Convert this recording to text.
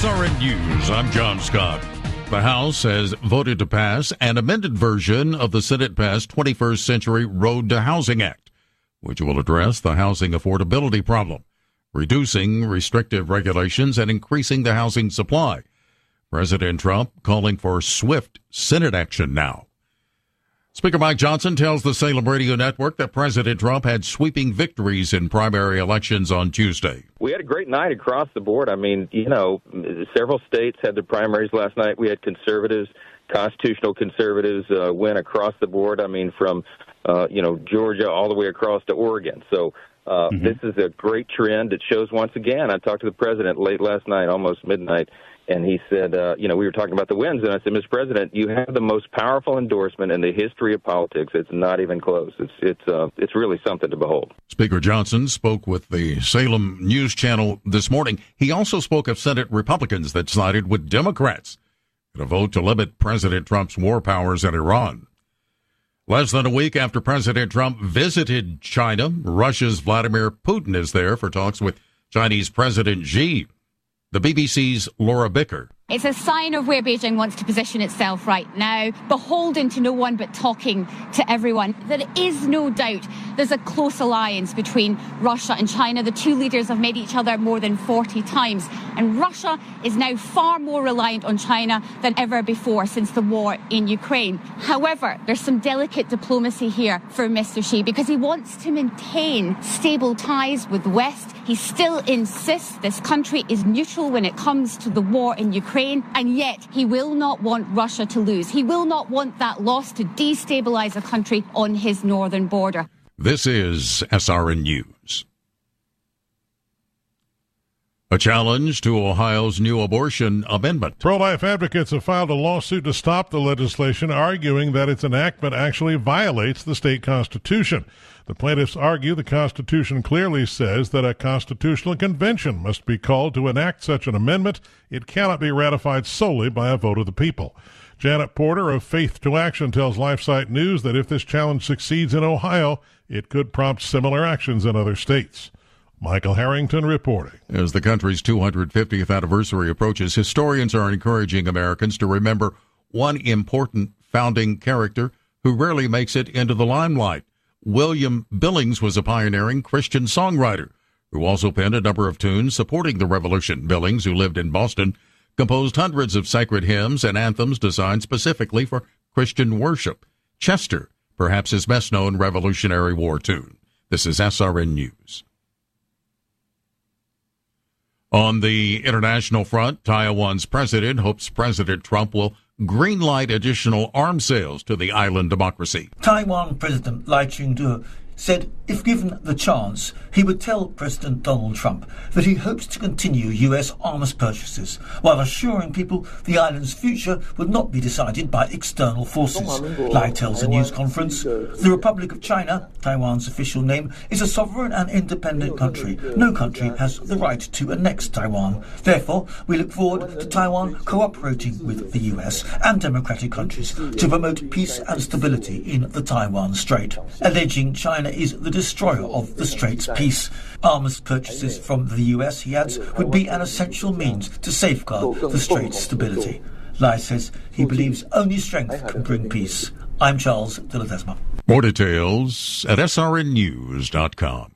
SRN News, I'm John Scott. The House has voted to pass an amended version of the Senate-passed 21st Century Road to Housing Act, which will address the housing affordability problem, reducing restrictive regulations and increasing the housing supply. President Trump calling for swift Senate action now. Speaker Mike Johnson tells the Salem Radio Network that President Trump had sweeping victories in primary elections on Tuesday. We had a great night across the board. I mean, several states had their primaries last night. We had conservatives, constitutional conservatives win across the board. I mean, from, Georgia all the way across to Oregon. So this is a great trend. It shows once again. I talked to the president late last night, almost midnight, and he said, we were talking about the wins, and I said, Mr. President, you have the most powerful endorsement in the history of politics. It's not even close. It's really something to behold. Speaker Johnson spoke with the Salem News Channel this morning. He also spoke of Senate Republicans that sided with Democrats in a vote to limit President Trump's war powers in Iran. Less than a week after President Trump visited China, Russia's Vladimir Putin is there for talks with Chinese President Xi. The BBC's Laura Bicker. It's a sign of where Beijing wants to position itself right now, beholden to no one but talking to everyone. There is no doubt there's a close alliance between Russia and China. The two leaders have met each other more than 40 times, and Russia is now far more reliant on China than ever before since the war in Ukraine. However, there's some delicate diplomacy here for Mr. Xi because he wants to maintain stable ties with the West. He still insists this country is neutral when it comes to the war in Ukraine, and yet he will not want Russia to lose. He will not want that loss to destabilize a country on his northern border. This is SRN News. A challenge to Ohio's new abortion amendment. Pro-life advocates have filed a lawsuit to stop the legislation, arguing that its enactment actually violates the state constitution. The plaintiffs argue the Constitution clearly says that a constitutional convention must be called to enact such an amendment. It cannot be ratified solely by a vote of the people. Janet Porter of Faith to Action tells LifeSite News that if this challenge succeeds in Ohio, it could prompt similar actions in other states. Michael Harrington reporting. As the country's 250th anniversary approaches, historians are encouraging Americans to remember one important founding character who rarely makes it into the limelight. William Billings was a pioneering Christian songwriter who also penned a number of tunes supporting the revolution. Billings, who lived in Boston, composed hundreds of sacred hymns and anthems designed specifically for Christian worship. Chester, perhaps his best-known Revolutionary War tune. This is SRN News. On the international front, Taiwan's president hopes President Trump will greenlight additional arms sales to the island democracy. Taiwan President Lai Ching-te said if given the chance, he would tell President Donald Trump that he hopes to continue U.S. arms purchases, while assuring people the island's future would not be decided by external forces. Lai tells a news conference, "The Republic of China, Taiwan's official name, is a sovereign and independent country. No country has the right to annex Taiwan. Therefore, we look forward to Taiwan cooperating with the U.S. and democratic countries to promote peace and stability in the Taiwan Strait," alleging China is the destroyer of the Strait's peace. Arms purchases from the US, he adds, would be an essential means to safeguard the Strait's stability. Lai says he believes only strength can bring peace. I'm Charles de Ledesma. More details at srnnews.com.